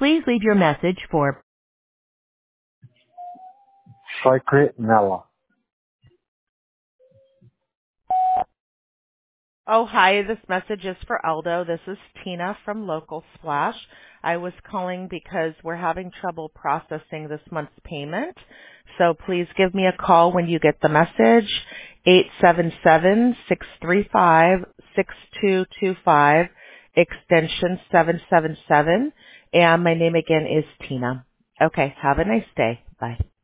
Please leave your message for Secret Nella. Oh, hi. This message is for Aldo. This is Tina from Local Splash. I was calling because we're having trouble processing this month's payment. So please give me a call when you get the message, 877-635-6225, extension 777. And my name again is Tina. Okay, have a nice day. Bye.